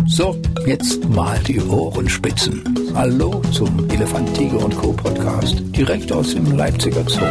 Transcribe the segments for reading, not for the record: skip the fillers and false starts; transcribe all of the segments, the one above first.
So, jetzt mal die Ohren spitzen. Hallo zum Elefant, Tiger und Co. Podcast, direkt aus dem Leipziger Zoo.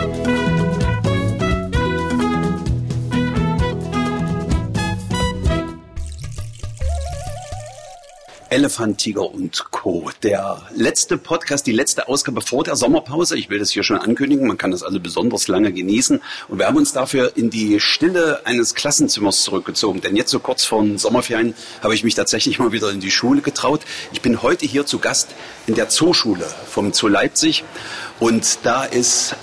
Elefant, Tiger und Co. Der letzte Podcast, die letzte Ausgabe vor der Sommerpause. Ich will das hier schon ankündigen. Man kann das also besonders lange genießen. Und wir haben uns dafür in die Stille eines Klassenzimmers zurückgezogen. Denn jetzt so kurz vor den Sommerferien habe ich mich tatsächlich mal wieder in die Schule getraut. Ich bin heute hier zu Gast in der Zooschule vom Zoo Leipzig. Und da ist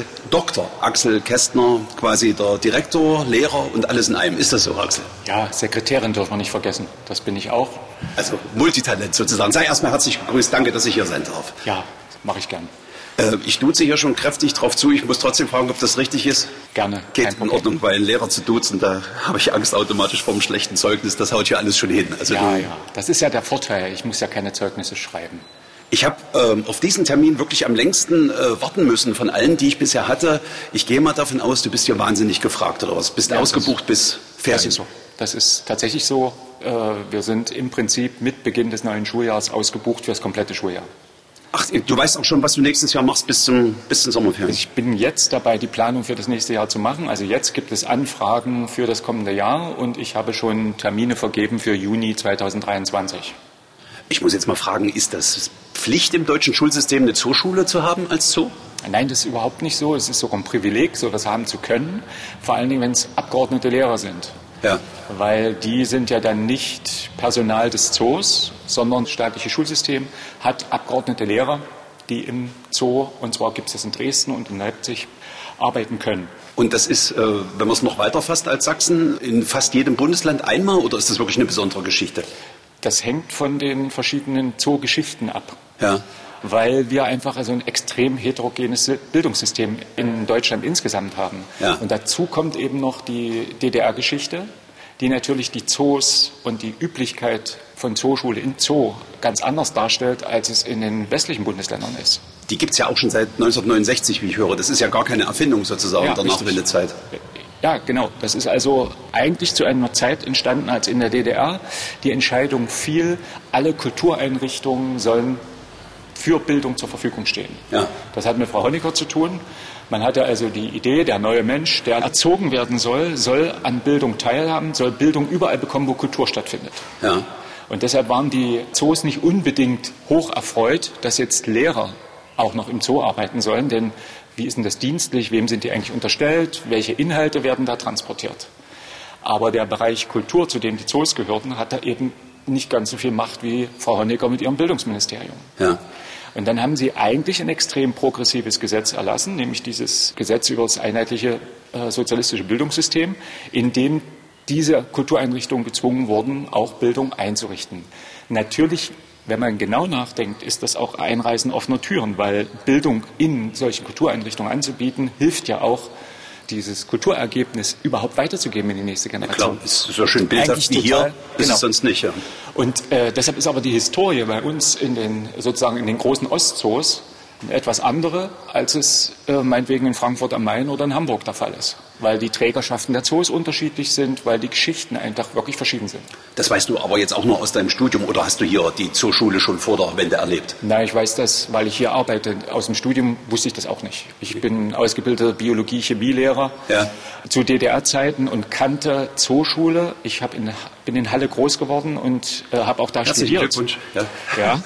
Dr. Axel Kästner, quasi der Direktor, Lehrer und alles in einem. Ist das so, Axel? Ja, Sekretärin dürfen wir nicht vergessen. Das bin ich auch. Also Multitalent sozusagen. Sei erstmal herzlich gegrüßt. Danke, dass ich hier sein darf. Ja, mache ich gern. Ich duze hier schon kräftig drauf zu. Ich muss trotzdem fragen, ob das richtig ist. Gerne. Geht in Ordnung, weil einen Lehrer zu duzen, da habe ich Angst automatisch vor einem schlechten Zeugnis. Das haut hier alles schon hin. Also ja. Das ist ja der Vorteil. Ich muss ja keine Zeugnisse schreiben. Ich habe auf diesen Termin wirklich am längsten warten müssen von allen, die ich bisher hatte. Ich gehe mal davon aus, du bist hier wahnsinnig gefragt oder was? Bist ausgebucht bis Ferien? Das ist tatsächlich so. Wir sind im Prinzip mit Beginn des neuen Schuljahres ausgebucht für das komplette Schuljahr. Ach, du weißt auch schon, was du nächstes Jahr machst bis zum Sommerferien? Ich bin jetzt dabei, die Planung für das nächste Jahr zu machen. Also jetzt gibt es Anfragen für das kommende Jahr und ich habe schon Termine vergeben für Juni 2023. Ich muss jetzt mal fragen, ist das Pflicht im deutschen Schulsystem, eine Zooschule zu haben als Zoo? Nein, das ist überhaupt nicht so. Es ist sogar ein Privileg, sowas haben zu können. Vor allen Dingen, wenn es abgeordnete Lehrer sind. Ja. Weil die sind ja dann nicht Personal des Zoos, sondern das staatliche Schulsystem hat abgeordnete Lehrer, die im Zoo, und zwar gibt es das in Dresden und in Leipzig, arbeiten können. Und das ist, wenn man es noch weiter fasst als Sachsen, in fast jedem Bundesland einmal oder ist das wirklich eine besondere Geschichte? Das hängt von den verschiedenen Zoogeschichten ab. Ja. Weil wir einfach also ein extrem heterogenes Bildungssystem in Deutschland insgesamt haben. Ja. Und dazu kommt eben noch die DDR-Geschichte, die natürlich die Zoos und die Üblichkeit von Zooschule in Zoo ganz anders darstellt, als es in den westlichen Bundesländern ist. Die gibt es ja auch schon seit 1969, wie ich höre. Das ist ja gar keine Erfindung sozusagen der Nachwendezeit. Ja, genau. Das ist also eigentlich zu einer Zeit entstanden, als in der DDR die Entscheidung fiel, alle Kultureinrichtungen sollen für Bildung zur Verfügung stehen. Ja. Das hat mit Frau Honecker zu tun. Man hatte also die Idee, der neue Mensch, der erzogen werden soll an Bildung teilhaben, soll Bildung überall bekommen, wo Kultur stattfindet. Ja. Und deshalb waren die Zoos nicht unbedingt hoch erfreut, dass jetzt Lehrer auch noch im Zoo arbeiten sollen, denn wie ist denn das dienstlich, wem sind die eigentlich unterstellt, welche Inhalte werden da transportiert. Aber der Bereich Kultur, zu dem die Zoos gehörten, hatte eben nicht ganz so viel Macht wie Frau Honecker mit ihrem Bildungsministerium. Ja. Und dann haben sie eigentlich ein extrem progressives Gesetz erlassen, nämlich dieses Gesetz über das einheitliche sozialistische Bildungssystem, in dem diese Kultureinrichtungen gezwungen wurden, auch Bildung einzurichten. Natürlich, wenn man genau nachdenkt, ist das auch Einreißen offener Türen, weil Bildung in solchen Kultureinrichtungen anzubieten, hilft ja auch, dieses Kulturergebnis überhaupt weiterzugeben in die nächste Generation. Ja, klar, ist so schön bildhaft wie hier, ist es sonst nicht. Ja. Und deshalb ist aber die Historie bei uns in den großen Ostzoos eine etwas andere, als es meinetwegen in Frankfurt am Main oder in Hamburg der Fall ist. Weil die Trägerschaften der Zoos unterschiedlich sind, weil die Geschichten einfach wirklich verschieden sind. Das weißt du aber jetzt auch nur aus deinem Studium oder hast du hier die Zooschule schon vor der Wende erlebt? Nein, ich weiß das, weil ich hier arbeite. Aus dem Studium wusste ich das auch nicht. Ich bin ausgebildeter Biologie-Chemielehrer zu DDR-Zeiten und kannte Zooschule. Ich bin in Halle groß geworden und habe auch da studiert. Glückwunsch. Ja.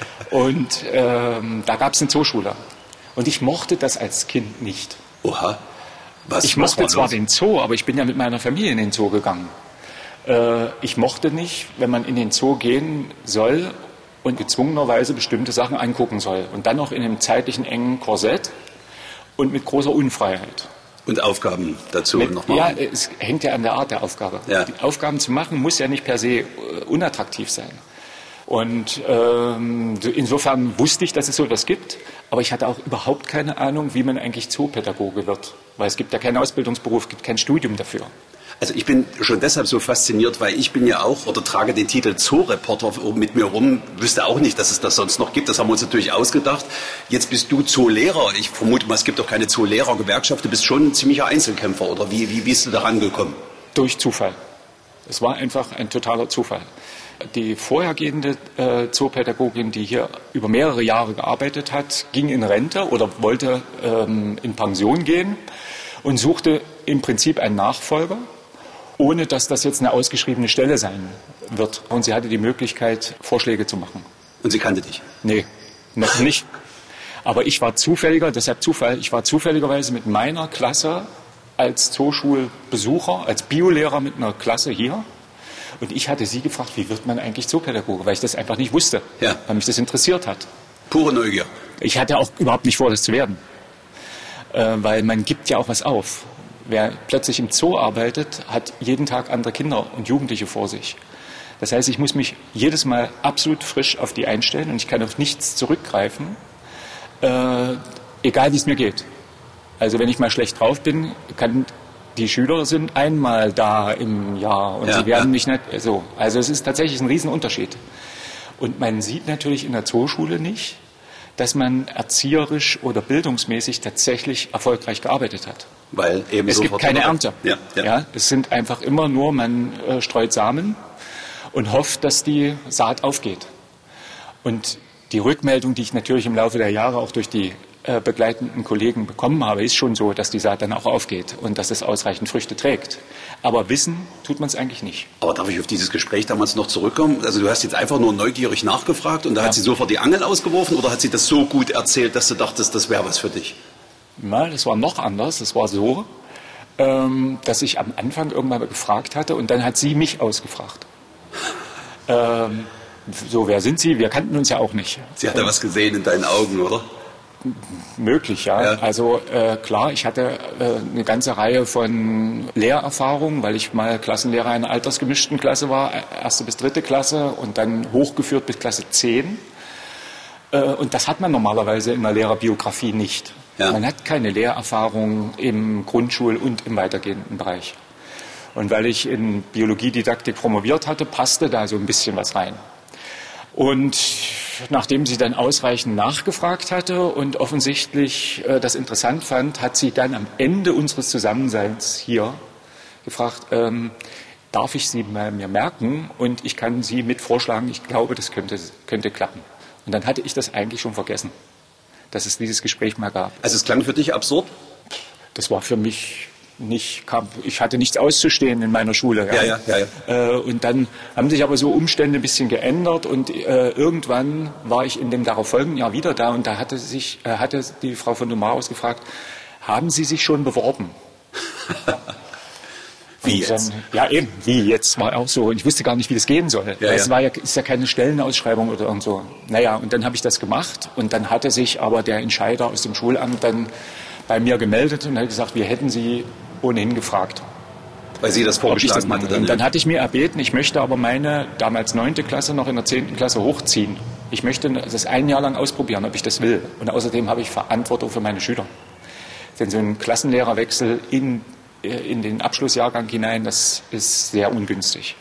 Und da gab es eine Zooschule. Und ich mochte das als Kind nicht. Oha. Ich mochte zwar den Zoo, aber ich bin ja mit meiner Familie in den Zoo gegangen. Ich mochte nicht, wenn man in den Zoo gehen soll und gezwungenerweise bestimmte Sachen angucken soll. Und dann noch in einem zeitlichen engen Korsett und mit großer Unfreiheit. Und Aufgaben dazu nochmal? Ja, es hängt ja an der Art der Aufgabe. Ja. Die Aufgaben zu machen muss ja nicht per se unattraktiv sein. Und insofern wusste ich, dass es so etwas gibt, aber ich hatte auch überhaupt keine Ahnung, wie man eigentlich Zoopädagoge wird. Weil es gibt ja keinen Ausbildungsberuf, es gibt kein Studium dafür. Also ich bin schon deshalb so fasziniert, weil ich bin ja auch oder trage den Titel Zoo-Reporter mit mir rum, wüsste auch nicht, dass es das sonst noch gibt. Das haben wir uns natürlich ausgedacht. Jetzt bist du Zoolehrer. Ich vermute mal, es gibt doch keine Zoolehrer-Gewerkschaft. Du bist schon ein ziemlicher Einzelkämpfer, oder wie bist du da rangekommen? Durch Zufall. Es war einfach ein totaler Zufall. Die vorhergehende Zoopädagogin, die hier über mehrere Jahre gearbeitet hat, ging in Rente oder wollte in Pension gehen und suchte im Prinzip einen Nachfolger, ohne dass das jetzt eine ausgeschriebene Stelle sein wird. Und sie hatte die Möglichkeit, Vorschläge zu machen. Und sie kannte dich? Nee, noch nicht. Aber ich war zufälligerweise mit meiner Klasse als Zooschulbesucher, als Biolehrer mit einer Klasse hier. Und ich hatte sie gefragt, wie wird man eigentlich Zoopädagoge, weil ich das einfach nicht wusste, weil mich das interessiert hat. Pure Neugier. Ich hatte auch überhaupt nicht vor, das zu werden, weil man gibt ja auch was auf. Wer plötzlich im Zoo arbeitet, hat jeden Tag andere Kinder und Jugendliche vor sich. Das heißt, ich muss mich jedes Mal absolut frisch auf die einstellen und ich kann auf nichts zurückgreifen, egal wie es mir geht. Also wenn ich mal schlecht drauf bin, die Schüler sind einmal da im Jahr und sie werden mich nicht so. Also es ist tatsächlich ein Riesenunterschied. Und man sieht natürlich in der Zooschule nicht, dass man erzieherisch oder bildungsmäßig tatsächlich erfolgreich gearbeitet hat. Weil eben es gibt keine Ernte. Ja. Es sind einfach immer nur, man streut Samen und hofft, dass die Saat aufgeht. Und die Rückmeldung, die ich natürlich im Laufe der Jahre auch durch die begleitenden Kollegen bekommen habe, ist schon so, dass die Saat dann auch aufgeht und dass es ausreichend Früchte trägt. Aber wissen tut man es eigentlich nicht. Aber darf ich auf dieses Gespräch damals noch zurückkommen? Also du hast jetzt einfach nur neugierig nachgefragt und da hat sie sofort die Angel ausgeworfen oder hat sie das so gut erzählt, dass du dachtest, das wäre was für dich? Na, das war noch anders. Es war so, dass ich am Anfang irgendwann mal gefragt hatte und dann hat sie mich ausgefragt. So, wer sind Sie? Wir kannten uns ja auch nicht. Sie hat da was gesehen in deinen Augen, oder? Möglich, ja. Also klar, ich hatte eine ganze Reihe von Lehrerfahrungen, weil ich mal Klassenlehrer einer altersgemischten Klasse war, 1. bis 3. Klasse und dann hochgeführt bis Klasse 10. Und das hat man normalerweise in der Lehrerbiografie nicht. Ja. Man hat keine Lehrerfahrung im Grundschul- und im weitergehenden Bereich. Und weil ich in Biologiedidaktik promoviert hatte, passte da so ein bisschen was rein. Und nachdem sie dann ausreichend nachgefragt hatte und offensichtlich das interessant fand, hat sie dann am Ende unseres Zusammenseins hier gefragt, darf ich Sie mir merken und ich kann Sie mit vorschlagen, ich glaube, das könnte klappen. Und dann hatte ich das eigentlich schon vergessen, dass es dieses Gespräch mal gab. Also es klang für dich absurd? Das war für mich ich hatte nichts auszustehen in meiner Schule. Ja. Und dann haben sich aber so Umstände ein bisschen geändert und irgendwann war ich in dem darauffolgenden Jahr wieder da und da hatte die Frau von Domaus gefragt, haben Sie sich schon beworben? Wie jetzt? Wie jetzt war auch so. Und ich wusste gar nicht, wie das gehen soll. Ist ja keine Stellenausschreibung oder irgend so. Naja, und dann habe ich das gemacht und dann hatte sich aber der Entscheider aus dem Schulamt dann bei mir gemeldet und hat gesagt, wir hätten Sie ohnehin gefragt. Weil sie das vorgeschlagen hatte. Und dann hatte ich mir erbeten, ich möchte aber meine damals 9. Klasse noch in der 10. Klasse hochziehen. Ich möchte das ein Jahr lang ausprobieren, ob ich das will. Und außerdem habe ich Verantwortung für meine Schüler. Denn so ein Klassenlehrerwechsel in den Abschlussjahrgang hinein, das ist sehr ungünstig.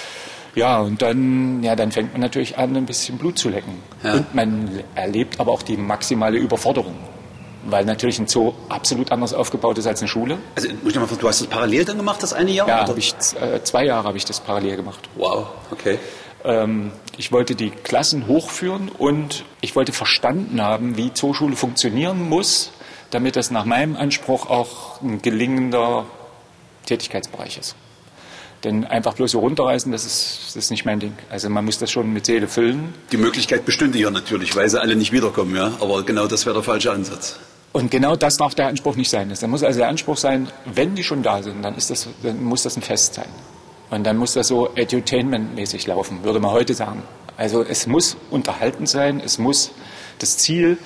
Ja, und dann fängt man natürlich an, ein bisschen Blut zu lecken. Ja. Und man erlebt aber auch die maximale Überforderung. Weil natürlich ein Zoo absolut anders aufgebaut ist als eine Schule. Also muss ich mal fragen, du hast das parallel dann gemacht, das eine Jahr? Ja, 2 Jahre habe ich das parallel gemacht. Wow, okay. Ich wollte die Klassen hochführen und ich wollte verstanden haben, wie Zooschule funktionieren muss, damit das nach meinem Anspruch auch ein gelingender Tätigkeitsbereich ist. Denn einfach bloß so runterreißen, das ist nicht mein Ding. Also man muss das schon mit Seele füllen. Die Möglichkeit bestünde ja natürlich, weil sie alle nicht wiederkommen, ja. Aber genau das wäre der falsche Ansatz. Und genau das darf der Anspruch nicht sein. Da muss also der Anspruch sein, wenn die schon da sind, dann muss das ein Fest sein. Und dann muss das so edutainmentmäßig laufen, würde man heute sagen. Also es muss unterhaltend sein, es muss das Ziel,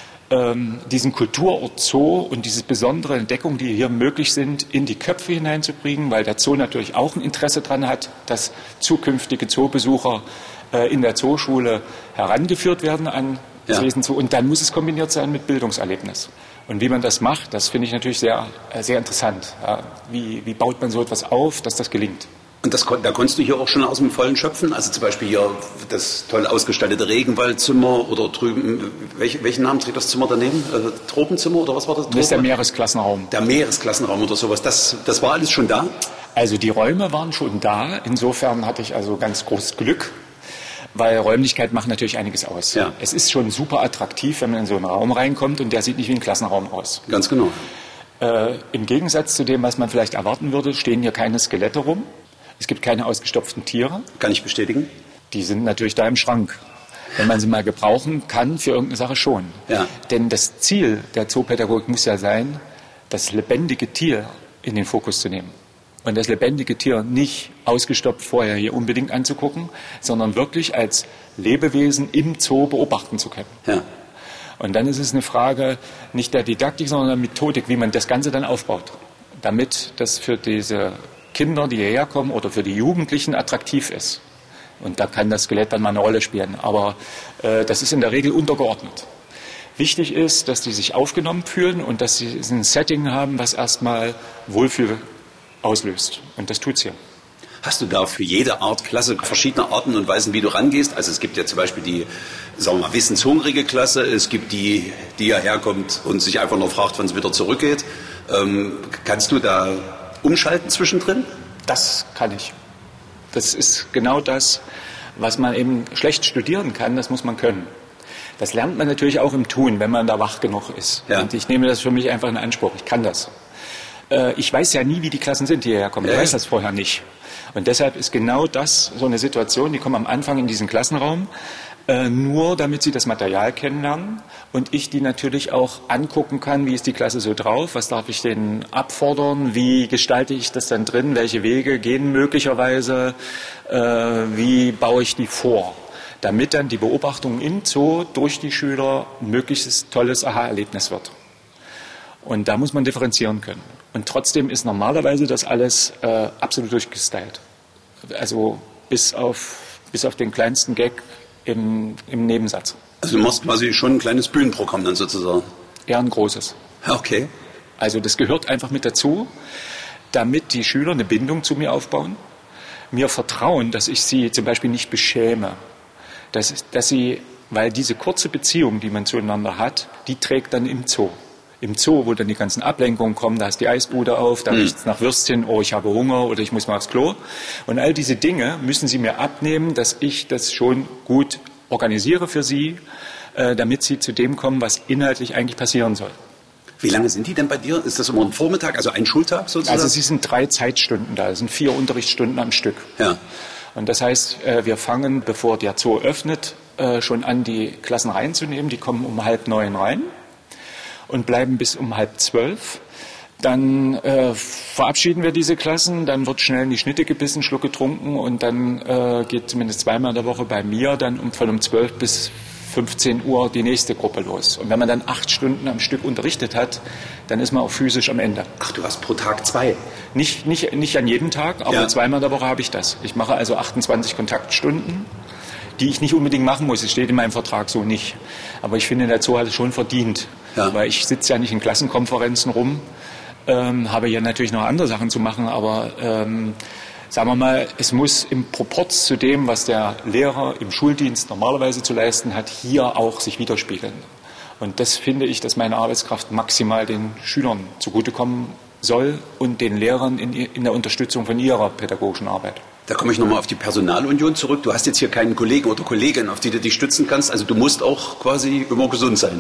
diesen Kulturort Zoo und diese besondere Entdeckung, die hier möglich sind, in die Köpfe hineinzubringen, weil der Zoo natürlich auch ein Interesse daran hat, dass zukünftige Zoobesucher in der Zooschule herangeführt werden an das Wesen Zoo. Und dann muss es kombiniert sein mit Bildungserlebnis. Und wie man das macht, das finde ich natürlich sehr, sehr interessant. Ja, wie baut man so etwas auf, dass das gelingt? Und da konntest du hier auch schon aus dem Vollen schöpfen? Also zum Beispiel hier das toll ausgestaltete Regenwaldzimmer oder drüben, welchen Namen trägt das Zimmer daneben? Tropenzimmer oder was war das? Das ist der Meeresklassenraum. Der Meeresklassenraum oder sowas. Das war alles schon da? Also die Räume waren schon da. Insofern hatte ich also ganz großes Glück, weil Räumlichkeit macht natürlich einiges aus. Ja. Es ist schon super attraktiv, wenn man in so einen Raum reinkommt und der sieht nicht wie ein Klassenraum aus. Ganz genau. Im Gegensatz zu dem, was man vielleicht erwarten würde, stehen hier keine Skelette rum. Es gibt keine ausgestopften Tiere. Kann ich bestätigen? Die sind natürlich da im Schrank. Wenn man sie mal gebrauchen kann, für irgendeine Sache schon. Ja. Denn das Ziel der Zoopädagogik muss ja sein, das lebendige Tier in den Fokus zu nehmen. Und das lebendige Tier nicht ausgestopft vorher hier unbedingt anzugucken, sondern wirklich als Lebewesen im Zoo beobachten zu können. Ja. Und dann ist es eine Frage nicht der Didaktik, sondern der Methodik, wie man das Ganze dann aufbaut, damit das für diese Kinder, die hierher kommen, oder für die Jugendlichen attraktiv ist. Und da kann das Skelett dann mal eine Rolle spielen. Aber das ist in der Regel untergeordnet. Wichtig ist, dass die sich aufgenommen fühlen und dass sie ein Setting haben, was erstmal Wohlfühl auslöst. Und das tut's hier. Hast du da für jede Art Klasse verschiedene Arten und Weisen, wie du rangehst? Also es gibt ja zum Beispiel die, sagen wir mal, wissenshungrige Klasse. Es gibt die hierher kommt und sich einfach nur fragt, wann es wieder zurückgeht. Kannst du da umschalten zwischendrin? Das kann ich. Das ist genau das, was man eben schlecht studieren kann, das muss man können. Das lernt man natürlich auch im Tun, wenn man da wach genug ist. Ja. Und ich nehme das für mich einfach in Anspruch. Ich kann das. Ich weiß ja nie, wie die Klassen sind, die hierher kommen. Ich weiß das vorher nicht. Und deshalb ist genau das so eine Situation, die kommen am Anfang in diesen Klassenraum, nur damit sie das Material kennenlernen und ich die natürlich auch angucken kann, wie ist die Klasse so drauf, was darf ich denen abfordern, wie gestalte ich das dann drin, welche Wege gehen möglicherweise, wie baue ich die vor, damit dann die Beobachtung im Zoo durch die Schüler ein möglichst tolles Aha-Erlebnis wird. Und da muss man differenzieren können. Und trotzdem ist normalerweise das alles absolut durchgestylt. Also bis auf den kleinsten Gag im Nebensatz. Also du machst quasi schon ein kleines Bühnenprogramm dann sozusagen? Eher ein großes. Okay. Also das gehört einfach mit dazu, damit die Schüler eine Bindung zu mir aufbauen, mir vertrauen, dass ich sie zum Beispiel nicht beschäme, dass sie, weil diese kurze Beziehung, die man zueinander hat, die trägt dann im Zoo. Im Zoo, wo dann die ganzen Ablenkungen kommen, da ist die Eisbude auf, da riecht es nach Würstchen, oh, ich habe Hunger oder ich muss mal aufs Klo. Und all diese Dinge müssen Sie mir abnehmen, dass ich das schon gut organisiere für Sie, damit Sie zu dem kommen, was inhaltlich eigentlich passieren soll. Wie lange sind die denn bei dir? Ist das immer ein Vormittag, also ein Schultag sozusagen? Also Sie sind 3 Zeitstunden da, das sind 4 Unterrichtsstunden am Stück. Ja. Und das heißt, wir fangen, bevor der Zoo öffnet, schon an, die Klassen reinzunehmen. Die kommen um 8:30 rein und bleiben bis um 11:30. Dann verabschieden wir diese Klassen, dann wird schnell in die Schnitte gebissen, Schluck getrunken und dann geht zumindest 2-mal in der Woche bei mir dann von um 12 bis 15 Uhr die nächste Gruppe los. Und wenn man dann 8 Stunden am Stück unterrichtet hat, dann ist man auch physisch am Ende. Ach, du hast pro Tag 2? Nicht an jedem Tag, aber Ja. 2-mal in der Woche habe ich das. Ich mache also 28 Kontaktstunden, die ich nicht unbedingt machen muss. Es steht in meinem Vertrag so nicht. Aber ich finde, der Zoo hat es schon verdient. Ja. Weil ich sitze ja nicht in Klassenkonferenzen rum, habe ja natürlich noch andere Sachen zu machen, aber sagen wir mal, es muss im Proporz zu dem, was der Lehrer im Schuldienst normalerweise zu leisten hat, hier auch sich widerspiegeln. Und das finde ich, dass meine Arbeitskraft maximal den Schülern zugutekommen soll und den Lehrern in der Unterstützung von ihrer pädagogischen Arbeit. Da komme ich nochmal auf die Personalunion zurück. Du hast jetzt hier keinen Kollegen oder Kollegin, auf die du dich stützen kannst. Also du musst auch quasi immer gesund sein.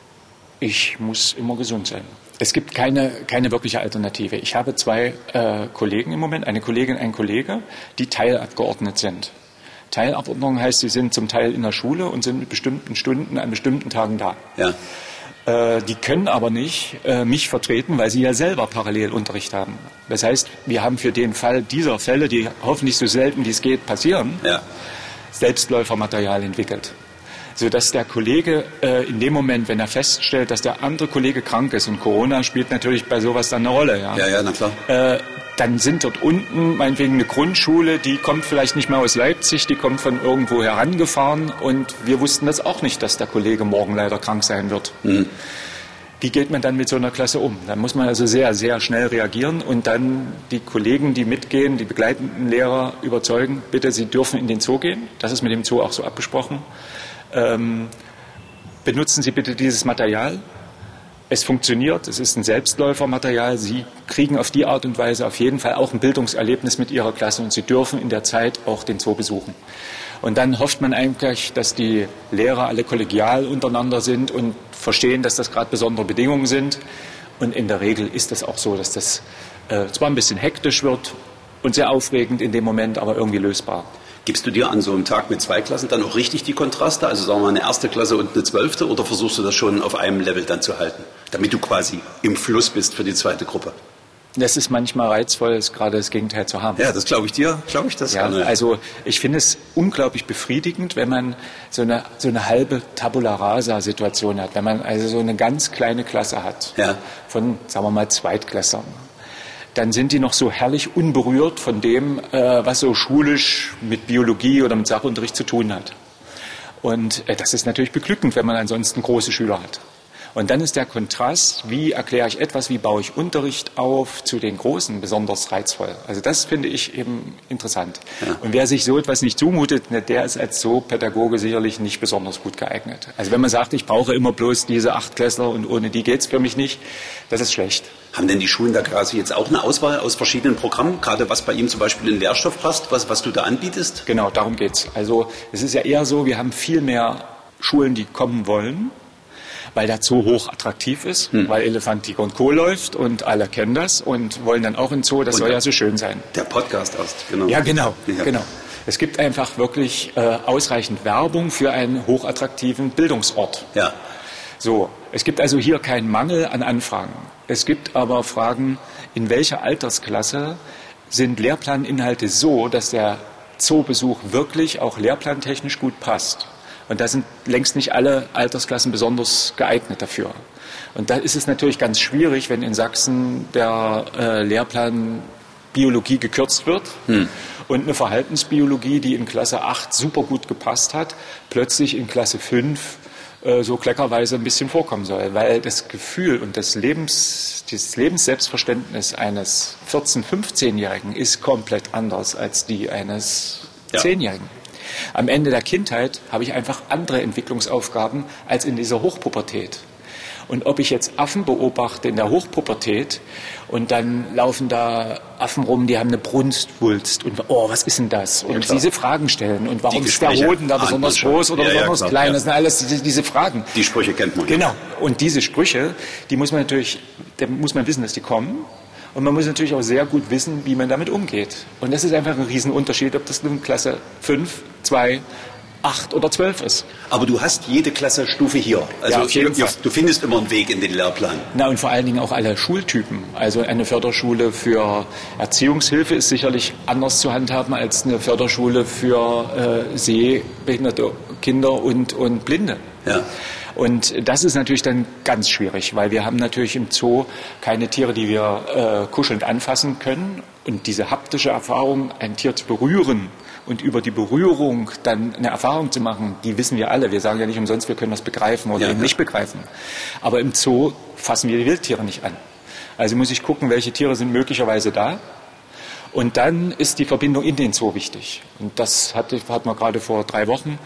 Ich muss immer gesund sein. Es gibt keine wirkliche Alternative. Ich habe 2 Kollegen im Moment, eine Kollegin, ein Kollege, die teilabgeordnet sind. Teilabordnung heißt, sie sind zum Teil in der Schule und sind mit bestimmten Stunden an bestimmten Tagen da. Ja. Die können aber nicht mich vertreten, weil sie ja selber Parallelunterricht haben. Das heißt, wir haben für den Fall dieser Fälle, die hoffentlich so selten wie es geht passieren, Ja. Selbstläufermaterial entwickelt. Sodass der Kollege in dem Moment, wenn er feststellt, dass der andere Kollege krank ist, und Corona spielt natürlich bei sowas dann eine Rolle, Ja, na klar. dann sind dort unten meinetwegen eine Grundschule, die kommt vielleicht nicht mehr aus Leipzig, die kommt von irgendwo herangefahren und wir wussten das auch nicht, dass der Kollege morgen leider krank sein wird. Mhm. Wie geht man dann mit so einer Klasse um? Da muss man also sehr, sehr schnell reagieren und dann die Kollegen, die mitgehen, die begleitenden Lehrer überzeugen, bitte, sie dürfen in den Zoo gehen. Das ist mit dem Zoo auch so abgesprochen. Benutzen Sie bitte dieses Material. Es funktioniert, es ist ein Selbstläufermaterial. Sie kriegen auf die Art und Weise auf jeden Fall auch ein Bildungserlebnis mit Ihrer Klasse und Sie dürfen in der Zeit auch den Zoo besuchen. Und dann hofft man eigentlich, dass die Lehrer alle kollegial untereinander sind und verstehen, dass das gerade besondere Bedingungen sind. Und in der Regel ist es auch so, dass das zwar ein bisschen hektisch wird und sehr aufregend in dem Moment, aber irgendwie lösbar. Gibst du dir an so einem Tag mit 2 Klassen dann auch richtig die Kontraste, also sagen wir mal eine 1. Klasse und eine 12., oder versuchst du das schon auf einem Level dann zu halten, damit du quasi im Fluss bist für die 2. Gruppe? Das ist manchmal reizvoll, gerade das Gegenteil zu haben. Ja, das glaube ich dir, das. Ja, also ich finde es unglaublich befriedigend, wenn man so eine halbe Tabula rasa Situation hat, wenn man also so eine ganz kleine Klasse hat, von, sagen wir mal, Zweitklässlern. Dann sind die noch so herrlich unberührt von dem, was so schulisch mit Biologie oder mit Sachunterricht zu tun hat. Und das ist natürlich beglückend, wenn man ansonsten große Schüler hat. Und dann ist der Kontrast, wie erkläre ich etwas, wie baue ich Unterricht auf, zu den Großen besonders reizvoll. Also das finde ich eben interessant. Ja. Und wer sich so etwas nicht zumutet, der ist als Zoopädagoge sicherlich nicht besonders gut geeignet. Also wenn man sagt, ich brauche immer bloß diese 8-Klässler und ohne die geht's für mich nicht, das ist schlecht. Haben denn die Schulen da quasi jetzt auch eine Auswahl aus verschiedenen Programmen, gerade was bei ihm zum Beispiel in den Lehrstoff passt, was du da anbietest? Genau, darum geht's. Also es ist ja eher so, wir haben viel mehr Schulen, die kommen wollen, weil der Zoo hoch attraktiv ist, weil Elefant, Tiger und Co. läuft und alle kennen das und wollen dann auch in Zoo, das soll ja so schön sein. Der Podcast erst, genau. Ja, genau. Es gibt einfach wirklich ausreichend Werbung für einen hochattraktiven Bildungsort. Ja. So, es gibt also hier keinen Mangel an Anfragen. Es gibt aber Fragen, in welcher Altersklasse sind Lehrplaninhalte so, dass der Zoobesuch wirklich auch lehrplantechnisch gut passt. Und da sind längst nicht alle Altersklassen besonders geeignet dafür. Und da ist es natürlich ganz schwierig, wenn in Sachsen der Lehrplan Biologie gekürzt wird und eine Verhaltensbiologie, die in Klasse 8 super gut gepasst hat, plötzlich in Klasse 5 so kleckerweise ein bisschen vorkommen soll. Weil das Gefühl und das Lebensselbstverständnis eines 14-, 15-Jährigen ist komplett anders als die eines 10-Jährigen. Am Ende der Kindheit habe ich einfach andere Entwicklungsaufgaben als in dieser Hochpubertät. Und ob ich jetzt Affen beobachte in der Hochpubertät und dann laufen da Affen rum, die haben eine Brunstwulst und was ist denn das? Und diese Fragen stellen und warum ist der Hoden da besonders groß oder besonders klein? Das sind alles diese Fragen. Die Sprüche kennt man. Genau. Und diese Sprüche, da muss man wissen, dass die kommen. Und man muss natürlich auch sehr gut wissen, wie man damit umgeht. Und das ist einfach ein Riesenunterschied, ob das nun Klasse 5, 2, 8 oder 12 ist. Aber du hast jede Klassenstufe hier. Also auf jeden Fall. Du findest immer einen Weg in den Lehrplan. Na, und vor allen Dingen auch alle Schultypen. Also eine Förderschule für Erziehungshilfe ist sicherlich anders zu handhaben als eine Förderschule für sehbehinderte Kinder und Blinde. Ja. Und das ist natürlich dann ganz schwierig, weil wir haben natürlich im Zoo keine Tiere, die wir kuschelnd anfassen können. Und diese haptische Erfahrung, ein Tier zu berühren und über die Berührung dann eine Erfahrung zu machen, die wissen wir alle. Wir sagen ja nicht umsonst, wir können das begreifen oder eben nicht begreifen. Aber im Zoo fassen wir die Wildtiere nicht an. Also muss ich gucken, welche Tiere sind möglicherweise da. Und dann ist die Verbindung in den Zoo wichtig. Und das hatten wir gerade vor 3 Wochen.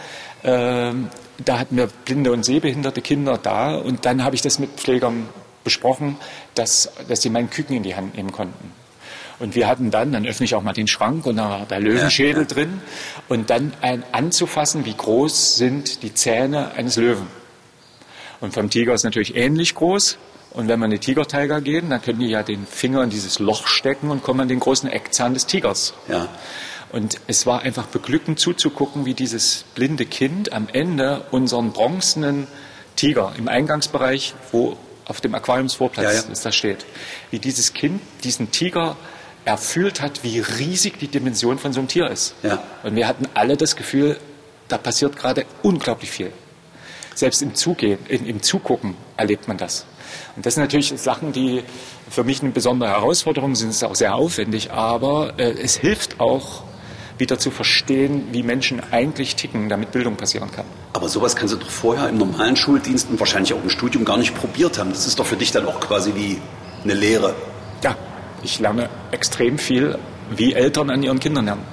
Da hatten wir blinde und sehbehinderte Kinder da. Und dann habe ich das mit Pflegern besprochen, dass sie meinen Küken in die Hand nehmen konnten. Und wir hatten dann öffne ich auch mal den Schrank und da war der Löwenschädel drin. Und dann anzufassen, wie groß sind die Zähne eines Löwen. Und vom Tiger ist natürlich ähnlich groß. Und wenn wir in die Tigertaiga gehen, dann können die ja den Finger in dieses Loch stecken und kommen an den großen Eckzahn des Tigers. Ja. Und es war einfach beglückend zuzugucken, wie dieses blinde Kind am Ende unseren bronzenen Tiger im Eingangsbereich, wo auf dem Aquariumsvorplatz da steht, wie dieses Kind diesen Tiger erfüllt hat, wie riesig die Dimension von so einem Tier ist. Ja. Und wir hatten alle das Gefühl, da passiert gerade unglaublich viel. Selbst im Zugucken erlebt man das. Und das sind natürlich Sachen, die für mich eine besondere Herausforderung sind. Es ist auch sehr aufwendig, aber es hilft auch, wieder zu verstehen, wie Menschen eigentlich ticken, damit Bildung passieren kann. Aber sowas kannst du doch vorher im normalen Schuldienst und wahrscheinlich auch im Studium gar nicht probiert haben. Das ist doch für dich dann auch quasi wie eine Lehre. Ja, ich lerne extrem viel, wie Eltern an ihren Kindern lernen.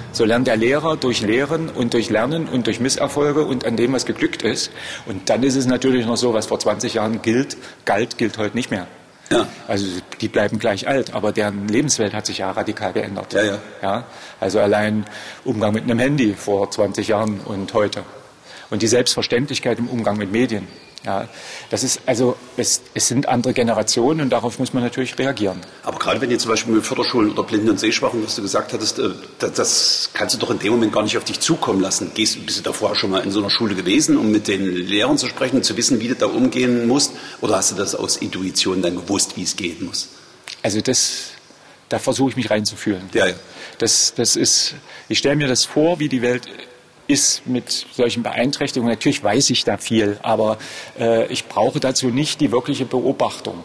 So lernt der Lehrer durch Lehren und durch Lernen und durch Misserfolge und an dem, was geglückt ist. Und dann ist es natürlich noch so, was vor 20 Jahren gilt heute nicht mehr. Ja. Also die bleiben gleich alt, aber deren Lebenswelt hat sich ja radikal geändert. Ja. Also allein Umgang mit einem Handy vor 20 Jahren und heute. Und die Selbstverständlichkeit im Umgang mit Medien. Ja, das ist also, es sind andere Generationen und darauf muss man natürlich reagieren. Aber gerade wenn ihr zum Beispiel mit Förderschulen oder Blinden und Sehschwachen, was du gesagt hattest, das kannst du doch in dem Moment gar nicht auf dich zukommen lassen. Bist du davor schon mal in so einer Schule gewesen, um mit den Lehrern zu sprechen und zu wissen, wie du da umgehen musst? Oder hast du das aus Intuition dann gewusst, wie es gehen muss? Also da versuche ich mich reinzufühlen. Ja. Das ist, ich stelle mir das vor, wie die Welt ist mit solchen Beeinträchtigungen. Natürlich weiß ich da viel, aber ich brauche dazu nicht die wirkliche Beobachtung.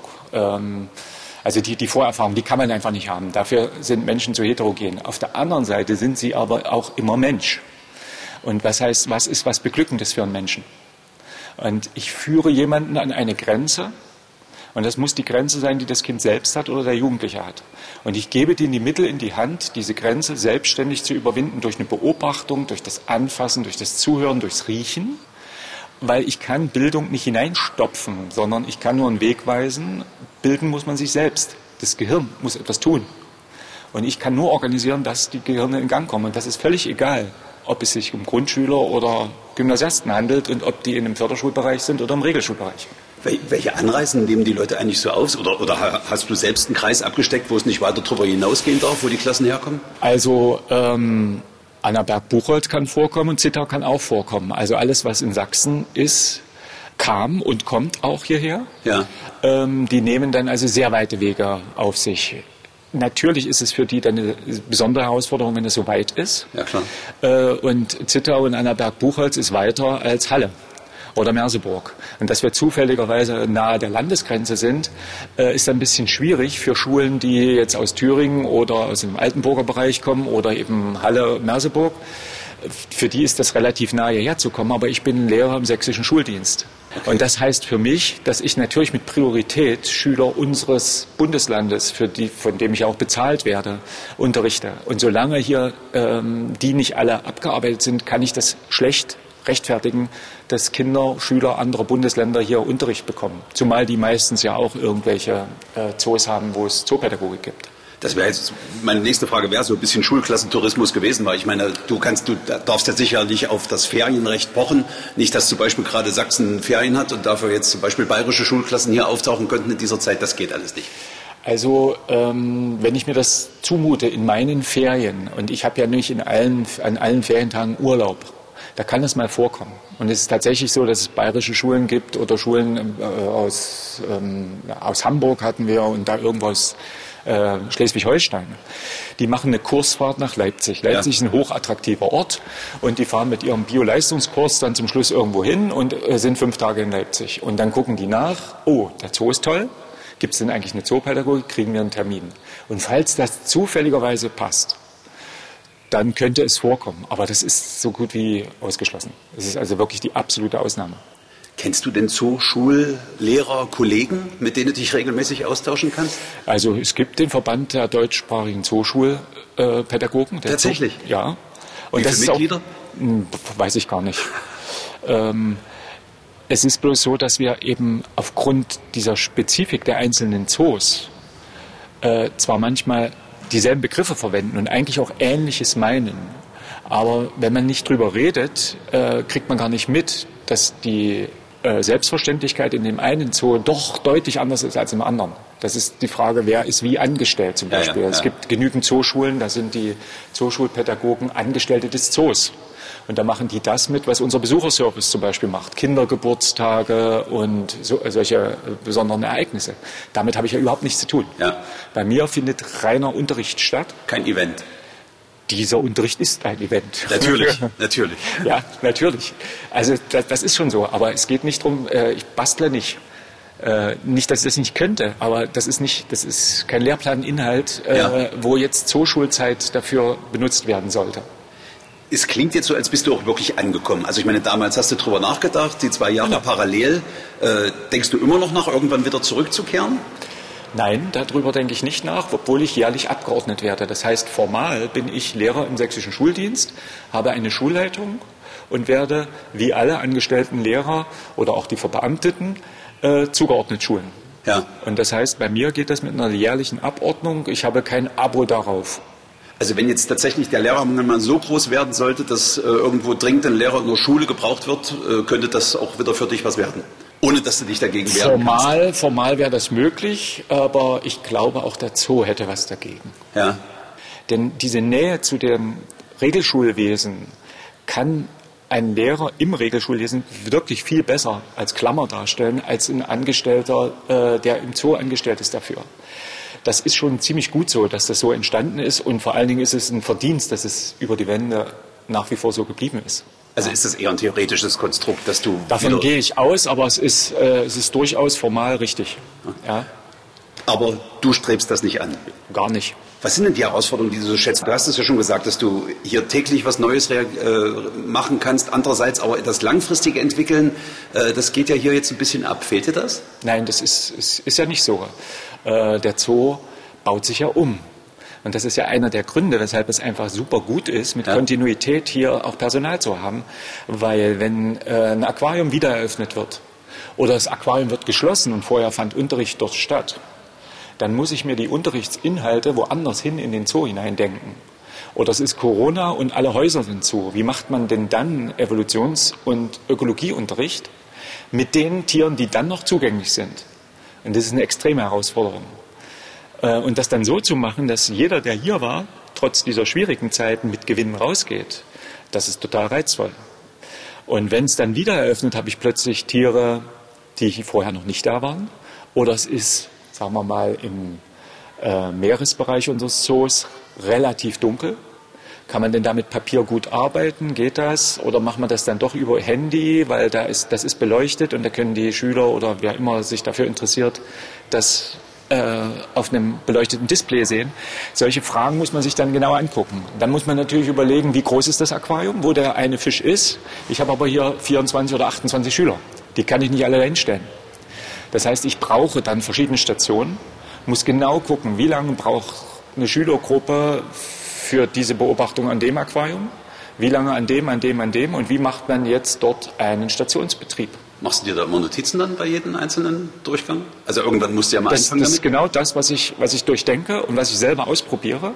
Also die Vorerfahrung, die kann man einfach nicht haben. Dafür sind Menschen zu heterogen. Auf der anderen Seite sind sie aber auch immer Mensch. Und was ist was Beglückendes für einen Menschen? Und ich führe jemanden an eine Grenze. Und das muss die Grenze sein, die das Kind selbst hat oder der Jugendliche hat. Und ich gebe denen die Mittel in die Hand, diese Grenze selbstständig zu überwinden durch eine Beobachtung, durch das Anfassen, durch das Zuhören, durchs Riechen. Weil ich kann Bildung nicht hineinstopfen, sondern ich kann nur einen Weg weisen. Bilden muss man sich selbst. Das Gehirn muss etwas tun. Und ich kann nur organisieren, dass die Gehirne in Gang kommen. Und das ist völlig egal, ob es sich um Grundschüler oder Gymnasiasten handelt und ob die in einem Förderschulbereich sind oder im Regelschulbereich. Welche Anreisen nehmen die Leute eigentlich so auf? Oder hast du selbst einen Kreis abgesteckt, wo es nicht weiter darüber hinausgehen darf, wo die Klassen herkommen? Also Annaberg-Buchholz kann vorkommen und Zittau kann auch vorkommen. Also alles, was in Sachsen ist, kam und kommt auch hierher. Ja. Die nehmen dann also sehr weite Wege auf sich. Natürlich ist es für die dann eine besondere Herausforderung, wenn es so weit ist. Ja, klar. Und Zittau und Annaberg-Buchholz ist weiter als Halle oder Merseburg. Und dass wir zufälligerweise nahe der Landesgrenze sind, ist ein bisschen schwierig für Schulen, die jetzt aus Thüringen oder aus dem Altenburger Bereich kommen oder eben Halle, Merseburg. Für die ist das relativ nahe hierher zu kommen, aber ich bin Lehrer im sächsischen Schuldienst. Okay. Und das heißt für mich, dass ich natürlich mit Priorität Schüler unseres Bundeslandes, von dem ich auch bezahlt werde, unterrichte. Und solange hier die nicht alle abgearbeitet sind, kann ich das schlecht rechtfertigen, dass Schüler anderer Bundesländer hier Unterricht bekommen. Zumal die meistens ja auch irgendwelche Zoos haben, wo es Zoopädagogik gibt. Das wäre jetzt, meine nächste Frage wäre so ein bisschen Schulklassentourismus gewesen, weil ich meine, du darfst ja sicherlich auf das Ferienrecht pochen. Nicht, dass zum Beispiel gerade Sachsen Ferien hat und dafür jetzt zum Beispiel bayerische Schulklassen hier auftauchen könnten in dieser Zeit. Das geht alles nicht. Also wenn ich mir das zumute in meinen Ferien, und ich habe ja nicht an allen Ferientagen Urlaub, da kann es mal vorkommen. Und es ist tatsächlich so, dass es bayerische Schulen gibt oder Schulen aus Hamburg hatten wir und da irgendwo aus Schleswig-Holstein. Die machen eine Kursfahrt nach Leipzig. Leipzig ist ein hochattraktiver Ort und die fahren mit ihrem Bio-Leistungskurs dann zum Schluss irgendwo hin und sind 5 Tage in Leipzig. Und dann gucken die nach, oh, der Zoo ist toll. Gibt es denn eigentlich eine Zoopädagogik? Kriegen wir einen Termin. Und falls das zufälligerweise passt, dann könnte es vorkommen. Aber das ist so gut wie ausgeschlossen. Es ist also wirklich die absolute Ausnahme. Kennst du denn Zooschullehrer, Kollegen, mit denen du dich regelmäßig austauschen kannst? Also es gibt den Verband der deutschsprachigen Zooschulpädagogen. Tatsächlich? Ja. Und wie viele Mitglieder? Weiß ich gar nicht. Es ist bloß so, dass wir eben aufgrund dieser Spezifik der einzelnen Zoos zwar manchmal dieselben Begriffe verwenden und eigentlich auch Ähnliches meinen. Aber wenn man nicht drüber redet, kriegt man gar nicht mit, dass die Selbstverständlichkeit in dem einen Zoo doch deutlich anders ist als im anderen. Das ist die Frage, wer ist wie angestellt zum Beispiel. Ja. Es gibt genügend Zooschulen, da sind die Zooschulpädagogen Angestellte des Zoos. Und da machen die das mit, was unser Besucherservice zum Beispiel macht. Kindergeburtstage und solche besonderen Ereignisse. Damit habe ich ja überhaupt nichts zu tun. Ja. Bei mir findet reiner Unterricht statt. Kein Event. Dieser Unterricht ist ein Event. Natürlich, natürlich. Ja, natürlich. Also das ist schon so. Aber es geht nicht darum, ich bastle nicht. Nicht, dass ich das nicht könnte, aber das ist kein Lehrplaninhalt, wo jetzt Zooschulzeit dafür benutzt werden sollte. Es klingt jetzt so, als bist du auch wirklich angekommen. Also ich meine, damals hast du drüber nachgedacht, die 2 Jahre parallel. Denkst du immer noch nach, irgendwann wieder zurückzukehren? Nein, darüber denke ich nicht nach, obwohl ich jährlich abgeordnet werde. Das heißt, formal bin ich Lehrer im sächsischen Schuldienst, habe eine Schulleitung und werde wie alle angestellten Lehrer oder auch die Verbeamteten zugeordnet schulen. Ja. Und das heißt, bei mir geht das mit einer jährlichen Abordnung. Ich habe kein Abo darauf. Also wenn jetzt tatsächlich der Lehrermangel mal so groß werden sollte, dass irgendwo dringend ein Lehrer in der Schule gebraucht wird, könnte das auch wieder für dich was werden? Ohne dass du dich dagegen wehren kannst. Formal wäre das möglich, aber ich glaube, auch der Zoo hätte was dagegen. Ja. Denn diese Nähe zu dem Regelschulwesen kann ein Lehrer im Regelschulwesen wirklich viel besser als Klammer darstellen, als ein Angestellter, der im Zoo angestellt ist dafür. Das ist schon ziemlich gut so, dass das so entstanden ist und vor allen Dingen ist es ein Verdienst, dass es über die Wende nach wie vor so geblieben ist. Also ist das eher ein theoretisches Konstrukt, dass du... Davon gehe ich aus, aber es ist durchaus formal richtig. Ja. Aber du strebst das nicht an? Gar nicht. Was sind denn die Herausforderungen, die du so schätzt? Du hast es ja schon gesagt, dass du hier täglich was Neues machen kannst. Andererseits aber das langfristige entwickeln, das geht ja hier jetzt ein bisschen ab. Fehlt dir das? Nein, das ist ja nicht so. Der Zoo baut sich ja um. Und das ist ja einer der Gründe, weshalb es einfach super gut ist, mit Kontinuität hier auch Personal zu haben. Weil wenn ein Aquarium wieder eröffnet wird oder das Aquarium wird geschlossen und vorher fand Unterricht dort statt, dann muss ich mir die Unterrichtsinhalte woanders hin in den Zoo hineindenken. Oder es ist Corona und alle Häuser sind zu. Wie macht man denn dann Evolutions- und Ökologieunterricht mit den Tieren, die dann noch zugänglich sind? Und das ist eine extreme Herausforderung. Und das dann so zu machen, dass jeder, der hier war, trotz dieser schwierigen Zeiten mit Gewinnen rausgeht, das ist total reizvoll. Und wenn es dann wieder eröffnet, habe ich plötzlich Tiere, die vorher noch nicht da waren. Oder es ist, sagen wir mal, im Meeresbereich unseres Zoos relativ dunkel. Kann man denn da mit Papier gut arbeiten? Geht das? Oder macht man das dann doch über Handy, weil das ist beleuchtet und da können die Schüler oder wer immer sich dafür interessiert, das auf einem beleuchteten Display sehen. Solche Fragen muss man sich dann genau angucken. Dann muss man natürlich überlegen, wie groß ist das Aquarium, wo der eine Fisch ist. Ich habe aber hier 24 oder 28 Schüler. Die kann ich nicht alle hinstellen. Das heißt, ich brauche dann verschiedene Stationen, muss genau gucken, wie lange braucht eine Schülergruppe für diese Beobachtung an dem Aquarium, wie lange an dem und wie macht man jetzt dort einen Stationsbetrieb. Machst du dir da immer Notizen dann bei jedem einzelnen Durchgang? Also irgendwann musst du ja mal anfangen damit? Das ist genau das, was ich durchdenke und was ich selber ausprobiere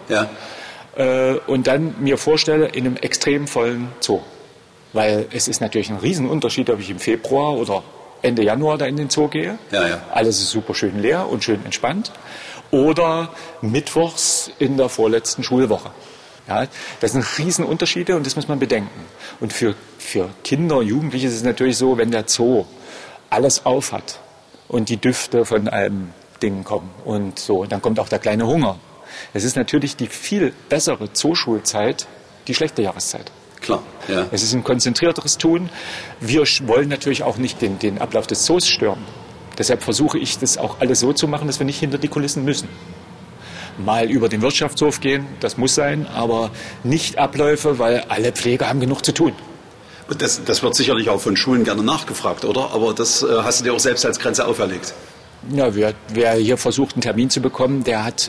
und dann mir vorstelle in einem extrem vollen Zoo. Weil es ist natürlich ein Riesenunterschied, ob ich im Februar oder Ende Januar da in den Zoo gehe. Ja. Alles ist super schön leer und schön entspannt. Oder mittwochs in der vorletzten Schulwoche. Ja, das sind Riesenunterschiede und das muss man bedenken. Und für Kinder, Jugendliche ist es natürlich so, wenn der Zoo alles auf hat und die Düfte von einem Ding kommen und so, dann kommt auch der kleine Hunger. Es ist natürlich die viel bessere Zooschulzeit, die schlechte Jahreszeit. Klar, ja. Es ist ein konzentrierteres Tun. Wir wollen natürlich auch nicht den Ablauf des Zoos stören. Deshalb versuche ich, das auch alles so zu machen, dass wir nicht hinter die Kulissen müssen. Mal über den Wirtschaftshof gehen, das muss sein, aber nicht Abläufe, weil alle Pfleger haben genug zu tun. Und das wird sicherlich auch von Schulen gerne nachgefragt, oder? Aber das hast du dir auch selbst als Grenze auferlegt. Ja, wer hier versucht, einen Termin zu bekommen,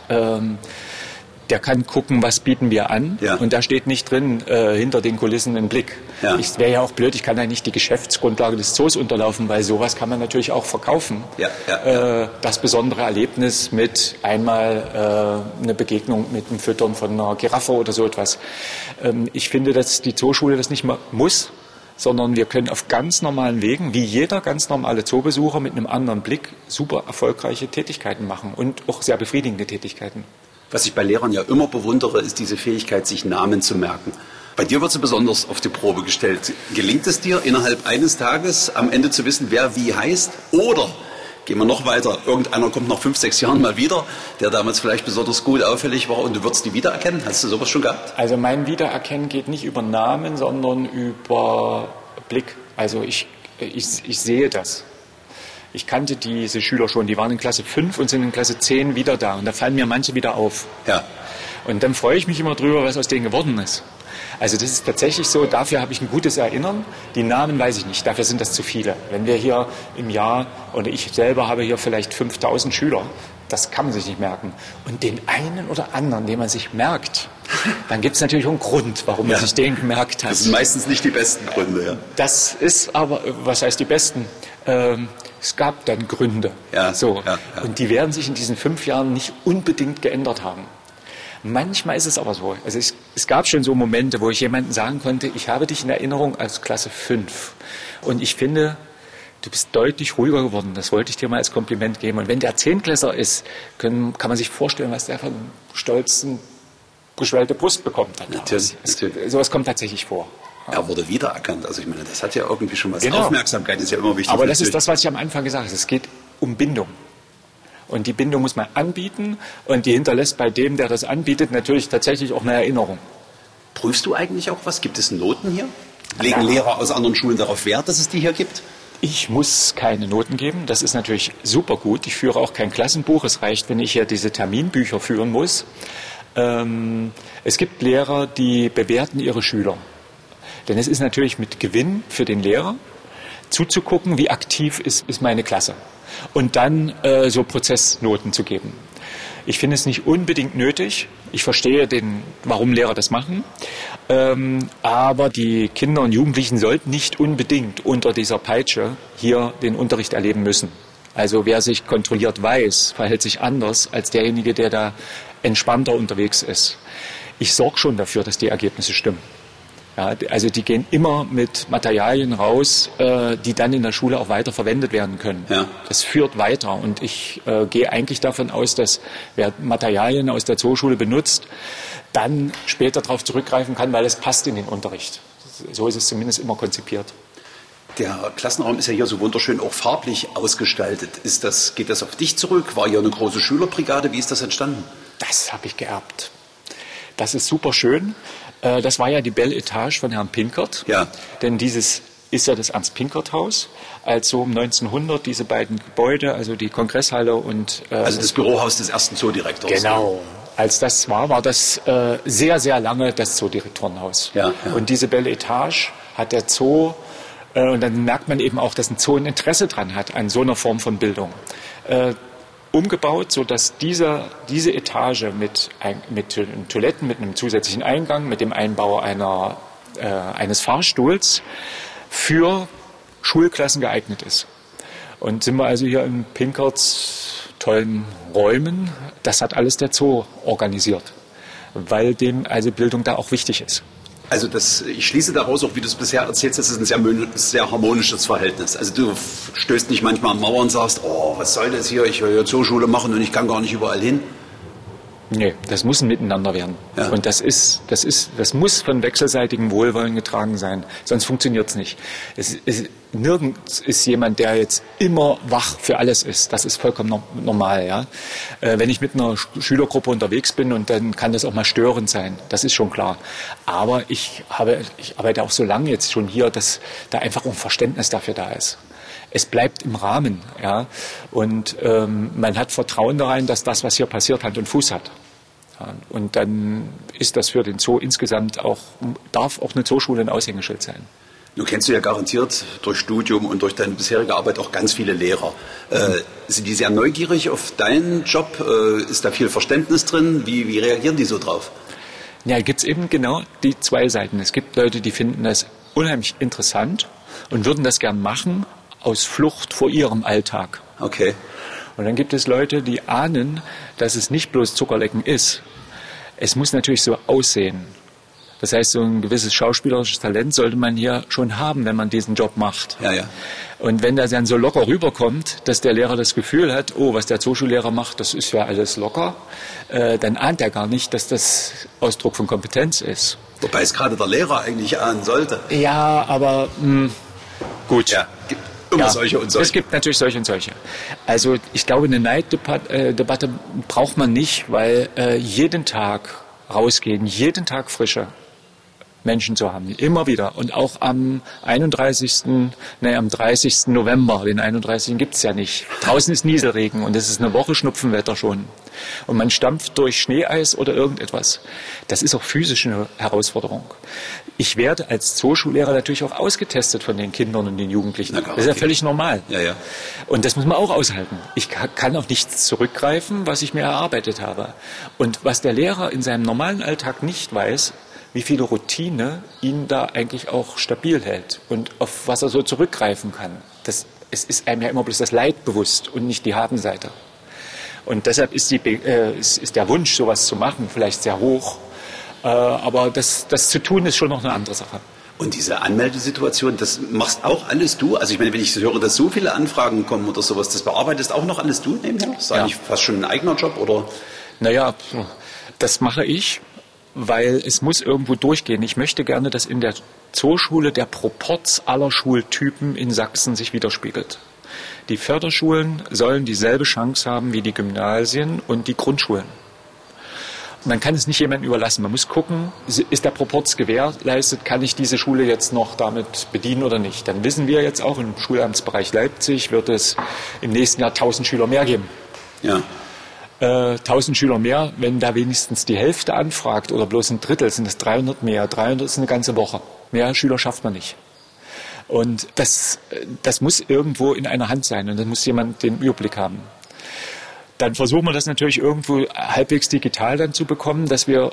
der kann gucken, was bieten wir an. Ja. Und da steht nicht drin, hinter den Kulissen ein Blick. Ja. Es wäre ja auch blöd, ich kann ja nicht die Geschäftsgrundlage des Zoos unterlaufen, weil sowas kann man natürlich auch verkaufen. Ja. Das besondere Erlebnis mit einmal eine Begegnung mit dem Füttern von einer Giraffe oder so etwas. Ich finde, dass die Zooschule das nicht muss, sondern wir können auf ganz normalen Wegen, wie jeder ganz normale Zoobesucher mit einem anderen Blick, super erfolgreiche Tätigkeiten machen und auch sehr befriedigende Tätigkeiten. Was ich bei Lehrern ja immer bewundere, ist diese Fähigkeit, sich Namen zu merken. Bei dir wird sie besonders auf die Probe gestellt. Gelingt es dir, innerhalb eines Tages am Ende zu wissen, wer wie heißt? Oder, gehen wir noch weiter, irgendeiner kommt nach 5, 6 Jahren mal wieder, der damals vielleicht besonders gut auffällig war und du würdest die wiedererkennen? Hast du sowas schon gehabt? Also mein Wiedererkennen geht nicht über Namen, sondern über Blick. Also ich sehe das. Ich kannte diese Schüler schon, die waren in Klasse 5 und sind in Klasse 10 wieder da. Und da fallen mir manche wieder auf. Ja. Und dann freue ich mich immer drüber, was aus denen geworden ist. Also das ist tatsächlich so, dafür habe ich ein gutes Erinnern. Die Namen weiß ich nicht, dafür sind das zu viele. Wenn wir hier im Jahr, oder ich selber habe hier vielleicht 5000 Schüler, das kann man sich nicht merken. Und den einen oder anderen, den man sich merkt, dann gibt es natürlich auch einen Grund, warum man sich den gemerkt hat. Das sind meistens nicht die besten Gründe. Ja. Das ist aber, was heißt die besten? Es gab dann Gründe. Ja, so. Ja. Und die werden sich in diesen 5 Jahren nicht unbedingt geändert haben. Manchmal ist es aber so. Also es gab schon so Momente, wo ich jemandem sagen konnte, ich habe dich in Erinnerung als Klasse 5. Und ich finde, du bist deutlich ruhiger geworden. Das wollte ich dir mal als Kompliment geben. Und wenn der Zehntklässler ist, kann man sich vorstellen, was der von stolzen, geschwellte Brust bekommt. Natürlich. Sowas kommt tatsächlich vor. Er wurde wiedererkannt. Also ich meine, das hat ja irgendwie schon was. Genau. Aufmerksamkeit ist ja immer wichtig. Aber das ist das, was ich am Anfang gesagt habe. Es geht um Bindung. Und die Bindung muss man anbieten. Und die hinterlässt bei dem, der das anbietet, natürlich tatsächlich auch eine Erinnerung. Prüfst du eigentlich auch was? Gibt es Noten hier? Legen Lehrer aus anderen Schulen darauf Wert, dass es die hier gibt? Ich muss keine Noten geben. Das ist natürlich super gut. Ich führe auch kein Klassenbuch. Es reicht, wenn ich hier diese Terminbücher führen muss. Es gibt Lehrer, die bewerten ihre Schüler. Denn es ist natürlich mit Gewinn für den Lehrer, zuzugucken, wie aktiv ist meine Klasse. Und dann so Prozessnoten zu geben. Ich finde es nicht unbedingt nötig. Ich verstehe, warum Lehrer das machen. Aber die Kinder und Jugendlichen sollten nicht unbedingt unter dieser Peitsche hier den Unterricht erleben müssen. Also wer sich kontrolliert weiß, verhält sich anders als derjenige, der da entspannter unterwegs ist. Ich sorge schon dafür, dass die Ergebnisse stimmen. Ja, also die gehen immer mit Materialien raus, die dann in der Schule auch weiter verwendet werden können. Ja. Das führt weiter und ich gehe eigentlich davon aus, dass wer Materialien aus der Zooschule benutzt, dann später darauf zurückgreifen kann, weil es passt in den Unterricht. So ist es zumindest immer konzipiert. Der Klassenraum ist ja hier so wunderschön auch farblich ausgestaltet. Geht das auf dich zurück? War hier eine große Schülerbrigade? Wie ist das entstanden? Das habe ich geerbt. Das ist super schön. Das war ja die Belle Etage von Herrn Pinkert. Ja. Denn dieses ist ja das Ernst-Pinkert-Haus. Also um 1900 diese beiden Gebäude, also die Kongresshalle und... also das Bürohaus des ersten Zoodirektors. Genau. Als das war das sehr, sehr lange das Zoodirektorenhaus. Ja, ja. Und diese Belle Etage hat der Zoo... und dann merkt man eben auch, dass ein Zoo ein Interesse dran hat an so einer Form von Bildung. Umgebaut, sodass diese Etage mit Toiletten, mit einem zusätzlichen Eingang, mit dem Einbau eines Fahrstuhls für Schulklassen geeignet ist. Und sind wir also hier in Pinkerts tollen Räumen, das hat alles der Zoo organisiert, weil dem also Bildung da auch wichtig ist. Also ich schließe daraus, auch wie du es bisher erzählst, das ist ein sehr harmonisches Verhältnis. Also du stößt nicht manchmal an Mauern und sagst, oh, was soll das hier, ich will hier Zooschule machen und ich kann gar nicht überall hin. Nee, das muss ein Miteinander werden. Ja. Und das muss von wechselseitigem Wohlwollen getragen sein, sonst funktioniert es nicht. Nirgends ist jemand, der jetzt immer wach für alles ist. Das ist vollkommen normal. Ja? Wenn ich mit einer Schülergruppe unterwegs bin, und dann kann das auch mal störend sein. Das ist schon klar. Aber ich arbeite auch so lange jetzt schon hier, dass da einfach ein Verständnis dafür da ist. Es bleibt im Rahmen. Ja? Und man hat Vertrauen da rein, dass das, was hier passiert, Hand und Fuß hat. Ja? Und dann ist das für den Zoo insgesamt darf auch eine Zooschule ein Aushängeschild sein. Du kennst ja garantiert durch Studium und durch deine bisherige Arbeit auch ganz viele Lehrer. Sind die sehr neugierig auf deinen Job? Ist da viel Verständnis drin? Wie reagieren die so drauf? Ja, gibt es eben genau die zwei Seiten. Es gibt Leute, die finden das unheimlich interessant und würden das gern machen aus Flucht vor ihrem Alltag. Okay. Und dann gibt es Leute, die ahnen, dass es nicht bloß Zuckerlecken ist. Es muss natürlich so aussehen. Das heißt, so ein gewisses schauspielerisches Talent sollte man hier schon haben, wenn man diesen Job macht. Ja, ja. Und wenn das dann so locker rüberkommt, dass der Lehrer das Gefühl hat, oh, was der Zooschullehrer macht, das ist ja alles locker, dann ahnt er gar nicht, dass das Ausdruck von Kompetenz ist. Wobei es gerade der Lehrer eigentlich ahnen sollte. Ja, aber gut. Ja, gibt immer solche und solche. Es gibt natürlich solche und solche. Also ich glaube, eine Neiddebatte braucht man nicht, weil jeden Tag rausgehen, jeden Tag frische, Menschen zu haben, immer wieder. Und auch am 30. November, den 31. gibt's ja nicht. Draußen ist Nieselregen und es ist eine Woche Schnupfenwetter schon. Und man stampft durch Schneeeis oder irgendetwas. Das ist auch physisch eine Herausforderung. Ich werde als Zooschullehrer natürlich auch ausgetestet von den Kindern und den Jugendlichen. Das ist ja völlig normal. Ja, ja. Und das muss man auch aushalten. Ich kann auf nichts zurückgreifen, was ich mir erarbeitet habe. Und was der Lehrer in seinem normalen Alltag nicht weiß, wie viel Routine ihn da eigentlich auch stabil hält und auf was er so zurückgreifen kann. Es ist einem ja immer bloß das Leid bewusst und nicht die Habenseite. Und deshalb ist der Wunsch, sowas zu machen, vielleicht sehr hoch. Aber das zu tun, ist schon noch eine andere Sache. Und diese Anmeldesituation, das machst auch alles du? Also ich meine, wenn ich höre, dass so viele Anfragen kommen oder sowas, das bearbeitest auch noch alles du nebenher? Ist eigentlich fast schon ein eigener Job, oder? Naja, das mache ich, weil es muss irgendwo durchgehen. Ich möchte gerne, dass in der Zooschule der Proporz aller Schultypen in Sachsen sich widerspiegelt. Die Förderschulen sollen dieselbe Chance haben wie die Gymnasien und die Grundschulen. Man kann es nicht jemandem überlassen. Man muss gucken, ist der Proporz gewährleistet, kann ich diese Schule jetzt noch damit bedienen oder nicht. Dann wissen wir jetzt auch, im Schulamtsbereich Leipzig wird es im nächsten Jahr 1000 Schüler mehr geben. Ja. 1000 Schüler mehr, wenn da wenigstens die Hälfte anfragt oder bloß ein Drittel, sind es 300 mehr. 300 ist eine ganze Woche. Mehr Schüler schafft man nicht. Und das muss irgendwo in einer Hand sein und dann muss jemand den Überblick haben. Dann versuchen wir das natürlich irgendwo halbwegs digital dann zu bekommen, dass wir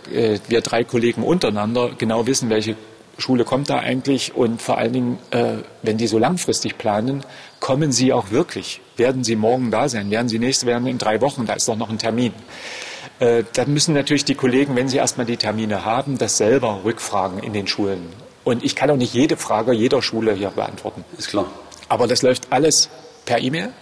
3 Kollegen untereinander genau wissen, welche Schule kommt da eigentlich und vor allen Dingen, wenn die so langfristig planen, kommen sie auch wirklich. Werden sie morgen da sein? Werden in 3 Wochen? Da ist doch noch ein Termin. Dann müssen natürlich die Kollegen, wenn sie erstmal die Termine haben, das selber rückfragen in den Schulen. Und ich kann auch nicht jede Frage jeder Schule hier beantworten. Ist klar. Aber das läuft alles per E-Mail,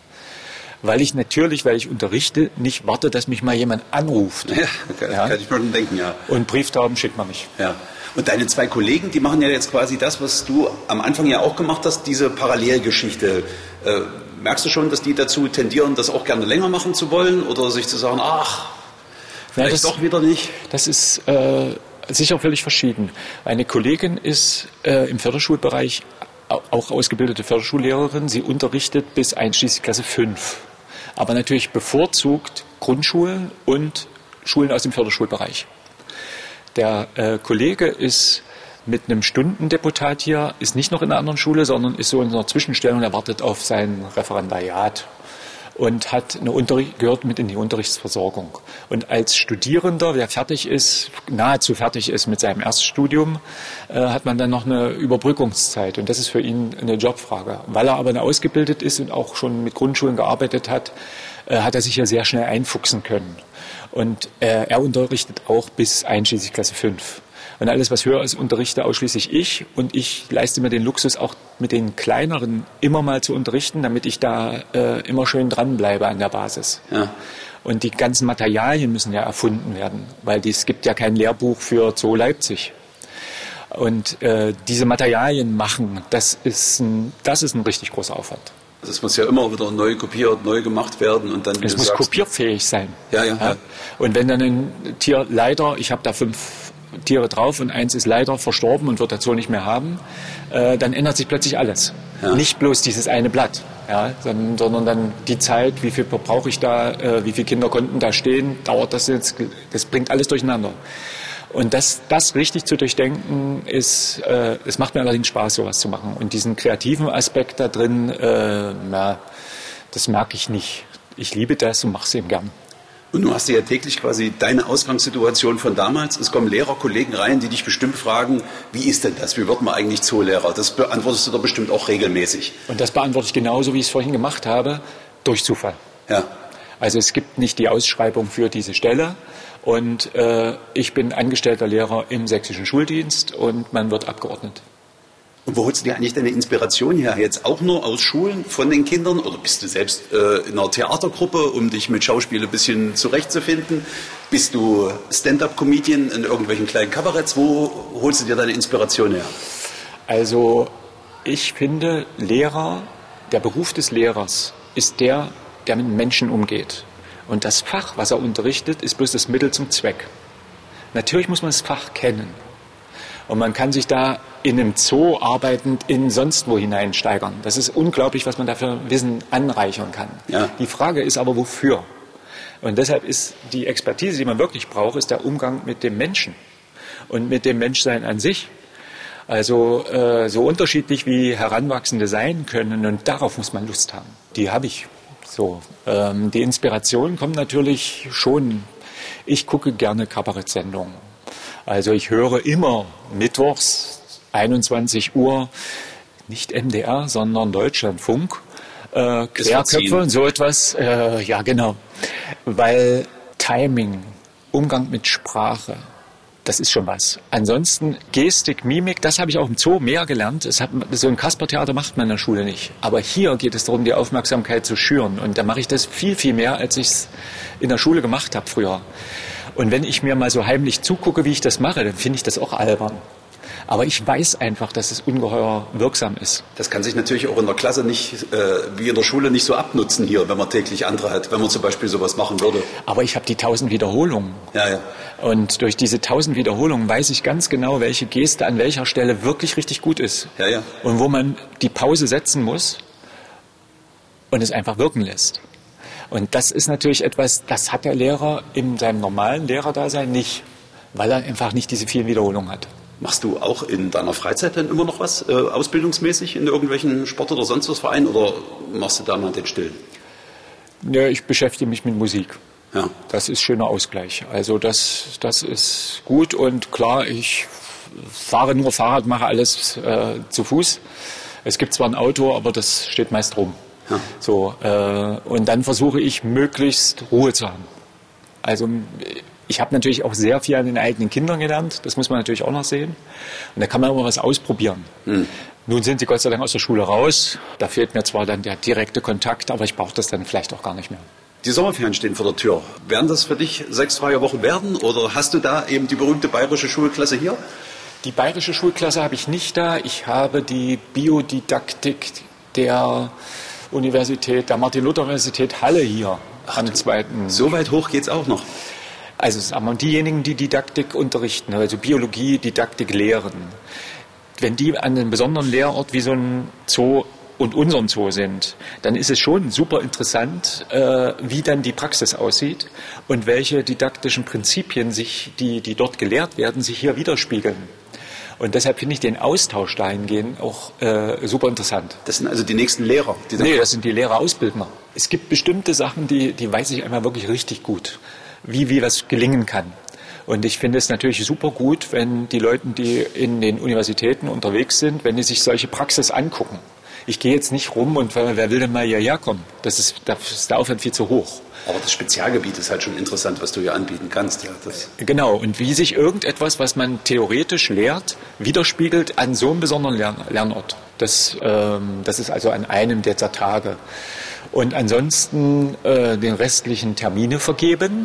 weil ich unterrichte, nicht warte, dass mich mal jemand anruft. Ja, kann ich mir schon denken, ja. Und Brieftauben schickt man nicht. Ja. Und deine 2 Kollegen, die machen ja jetzt quasi das, was du am Anfang ja auch gemacht hast, diese Parallelgeschichte. Merkst du schon, dass die dazu tendieren, das auch gerne länger machen zu wollen oder sich zu sagen, vielleicht doch wieder nicht? Das ist sicher völlig verschieden. Eine Kollegin ist im Förderschulbereich auch ausgebildete Förderschullehrerin. Sie unterrichtet bis einschließlich Klasse 5. Aber natürlich bevorzugt Grundschulen und Schulen aus dem Förderschulbereich. Der Kollege ist mit einem Stundendeputat hier, ist nicht noch in einer anderen Schule, sondern ist so in einer Zwischenstellung, er wartet auf sein Referendariat und gehört mit in die Unterrichtsversorgung. Und als Studierender, der nahezu fertig ist mit seinem Erststudium, hat man dann noch eine Überbrückungszeit. Und das ist für ihn eine Jobfrage. Weil er aber ausgebildet ist und auch schon mit Grundschulen gearbeitet hat, hat er sich ja sehr schnell einfuchsen können. Und er unterrichtet auch bis einschließlich Klasse 5. Und alles, was höher ist, unterrichte ausschließlich ich. Und ich leiste mir den Luxus, auch mit den Kleineren immer mal zu unterrichten, damit ich da immer schön dranbleibe an der Basis. Ja. Und die ganzen Materialien müssen ja erfunden werden, weil es gibt ja kein Lehrbuch für Zoo Leipzig. Und diese Materialien machen, das ist ein richtig großer Aufwand. Das muss ja immer wieder neu kopiert, neu gemacht werden. Und dann, es muss kopierfähig sein. Ja. Und wenn dann ein Tier leider, ich habe da 5 Tiere drauf und 1 ist leider verstorben und wird das so nicht mehr haben, dann ändert sich plötzlich alles. Ja. Nicht bloß dieses eine Blatt, sondern dann die Zeit, wie viel brauche ich da, wie viele Kinder konnten da stehen, dauert das jetzt, das bringt alles durcheinander. Und das richtig zu durchdenken, es macht mir allerdings Spaß, sowas zu machen. Und diesen kreativen Aspekt da drin, das merke ich nicht. Ich liebe das und mache es eben gern. Und du hast ja täglich quasi deine Ausgangssituation von damals. Es kommen Lehrerkollegen rein, die dich bestimmt fragen, wie ist denn das? Wie wird man eigentlich Zoolehrer? Das beantwortest du doch bestimmt auch regelmäßig. Und das beantworte ich genauso, wie ich es vorhin gemacht habe, durch Zufall. Ja. Also es gibt nicht die Ausschreibung für diese Stelle. Und ich bin angestellter Lehrer im sächsischen Schuldienst und man wird abgeordnet. Und wo holst du dir eigentlich deine Inspiration her? Jetzt auch nur aus Schulen von den Kindern? Oder bist du selbst in einer Theatergruppe, um dich mit Schauspiel ein bisschen zurechtzufinden? Bist du Stand-up-Comedian in irgendwelchen kleinen Kabaretts? Wo holst du dir deine Inspiration her? Also ich finde, der Beruf des Lehrers ist der mit Menschen umgeht. Und das Fach, was er unterrichtet, ist bloß das Mittel zum Zweck. Natürlich muss man das Fach kennen. Und man kann sich da in einem Zoo arbeitend in sonst wo hineinsteigern. Das ist unglaublich, was man da für Wissen anreichern kann. Ja. Die Frage ist aber, wofür? Und deshalb ist die Expertise, die man wirklich braucht, ist der Umgang mit dem Menschen und mit dem Menschsein an sich. Also so unterschiedlich wie Heranwachsende sein können, und darauf muss man Lust haben. Die habe ich. So, die Inspiration kommt natürlich schon. Ich gucke gerne Kabarettsendungen. Also ich höre immer mittwochs 21 Uhr, nicht MDR, sondern Deutschlandfunk, Querköpfe und so etwas. Ja, genau. Weil Timing, Umgang mit Sprache, das ist schon was. Ansonsten Gestik, Mimik, das habe ich auch im Zoo mehr gelernt. So ein Kaspertheater macht man in der Schule nicht. Aber hier geht es darum, die Aufmerksamkeit zu schüren. Und da mache ich das viel, viel mehr, als ich es in der Schule gemacht habe früher. Und wenn ich mir mal so heimlich zugucke, wie ich das mache, dann finde ich das auch albern. Aber ich weiß einfach, dass es ungeheuer wirksam ist. Das kann sich natürlich auch in der Klasse nicht, wie in der Schule, nicht so abnutzen hier, wenn man täglich andere hat, wenn man zum Beispiel sowas machen würde. Aber ich habe die 1000 Wiederholungen. Ja, ja. Und durch diese 1000 Wiederholungen weiß ich ganz genau, welche Geste an welcher Stelle wirklich richtig gut ist. Ja, ja. Und wo man die Pause setzen muss und es einfach wirken lässt. Und das ist natürlich etwas, das hat der Lehrer in seinem normalen Lehrerdasein nicht, weil er einfach nicht diese vielen Wiederholungen hat. Machst du auch in deiner Freizeit dann immer noch was, ausbildungsmäßig in irgendwelchen Sport- oder sonst was Vereinen, oder machst du da mal den Stillen? Ja, ich beschäftige mich mit Musik. Ja. Das ist schöner Ausgleich. Also das ist gut, und klar, ich fahre nur Fahrrad, mache alles zu Fuß. Es gibt zwar ein Auto, aber das steht meist rum. Ja. So, und dann versuche ich, möglichst Ruhe zu haben. Also ich habe natürlich auch sehr viel an den eigenen Kindern gelernt, das muss man natürlich auch noch sehen. Und da kann man immer was ausprobieren. Nun sind sie Gott sei Dank aus der Schule raus. Da fehlt mir zwar dann der direkte Kontakt, aber ich brauche das dann vielleicht auch gar nicht mehr. Die Sommerferien stehen vor der Tür. Werden das für dich 6 freie Wochen werden, oder hast du da eben die berühmte bayerische Schulklasse hier? Die bayerische Schulklasse habe ich nicht da. Ich habe die Biodidaktik der Universität, der Martin-Luther-Universität Halle hier am 2. So weit hoch geht's auch noch. Also sagen wir, diejenigen, die Didaktik unterrichten, also Biologie, Didaktik lehren, wenn die an einem besonderen Lehrort wie so ein Zoo und unserem Zoo sind, dann ist es schon super interessant, wie dann die Praxis aussieht und welche didaktischen Prinzipien die dort gelehrt werden, sich hier widerspiegeln. Und deshalb finde ich den Austausch dahingehend auch super interessant. Das sind also die nächsten Lehrer? Nee, das sind die Lehrerausbildner. Es gibt bestimmte Sachen, die weiß ich einmal wirklich richtig gut, wie was gelingen kann. Und ich finde es natürlich super gut, wenn die Leute, die in den Universitäten unterwegs sind, wenn die sich solche Praxis angucken. Ich gehe jetzt nicht rum und wer will denn mal hierher kommen? Da ist der Aufwand viel zu hoch. Aber das Spezialgebiet ist halt schon interessant, was du hier anbieten kannst. Ja, genau, und wie sich irgendetwas, was man theoretisch lehrt, widerspiegelt an so einem besonderen Lernort. Das ist also an einem der Tage. Und ansonsten den restlichen Termine vergeben.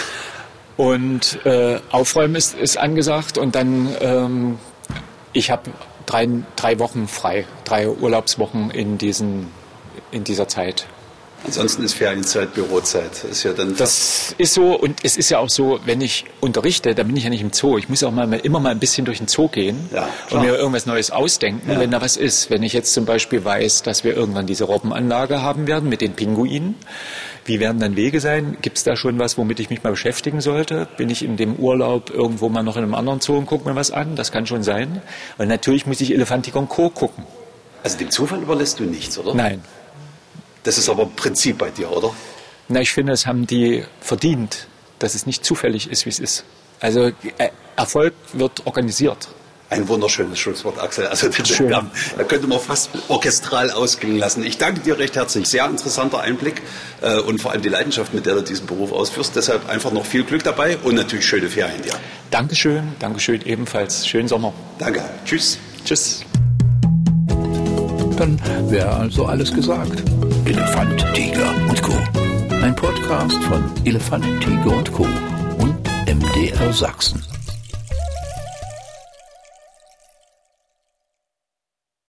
Und Aufräumen ist angesagt, und dann, ich habe 3 Wochen frei, 3 Urlaubswochen in dieser Zeit. Ansonsten ist Ferienzeit, Bürozeit. Ist ja dann das ist so, und es ist ja auch so, wenn ich unterrichte, dann bin ich ja nicht im Zoo. Ich muss auch immer mal ein bisschen durch den Zoo gehen, ja, und mir irgendwas Neues ausdenken, wenn da was ist. Wenn ich jetzt zum Beispiel weiß, dass wir irgendwann diese Robbenanlage haben werden mit den Pinguinen, wie werden dann Wege sein? Gibt es da schon was, womit ich mich mal beschäftigen sollte? Bin ich in dem Urlaub irgendwo mal noch in einem anderen Zoo und gucke mir was an? Das kann schon sein. Und natürlich muss ich Elefantiger & Co. gucken. Also dem Zufall überlässt du nichts, oder? Nein. Das ist aber ein Prinzip bei dir, oder? Na, ich finde, es haben die verdient, dass es nicht zufällig ist, wie es ist. Also Erfolg wird organisiert. Ein wunderschönes Schlusswort, Axel. Also da könnte man fast orchestral ausklingen lassen. Ich danke dir recht herzlich. Sehr interessanter Einblick und vor allem die Leidenschaft, mit der du diesen Beruf ausführst. Deshalb einfach noch viel Glück dabei und natürlich schöne Ferien dir. Dankeschön ebenfalls. Schönen Sommer. Danke. Tschüss. Tschüss. Dann wäre also alles gesagt. Elefant, Tiger und Co. Ein Podcast von Elefant, Tiger und Co. und MDR Sachsen.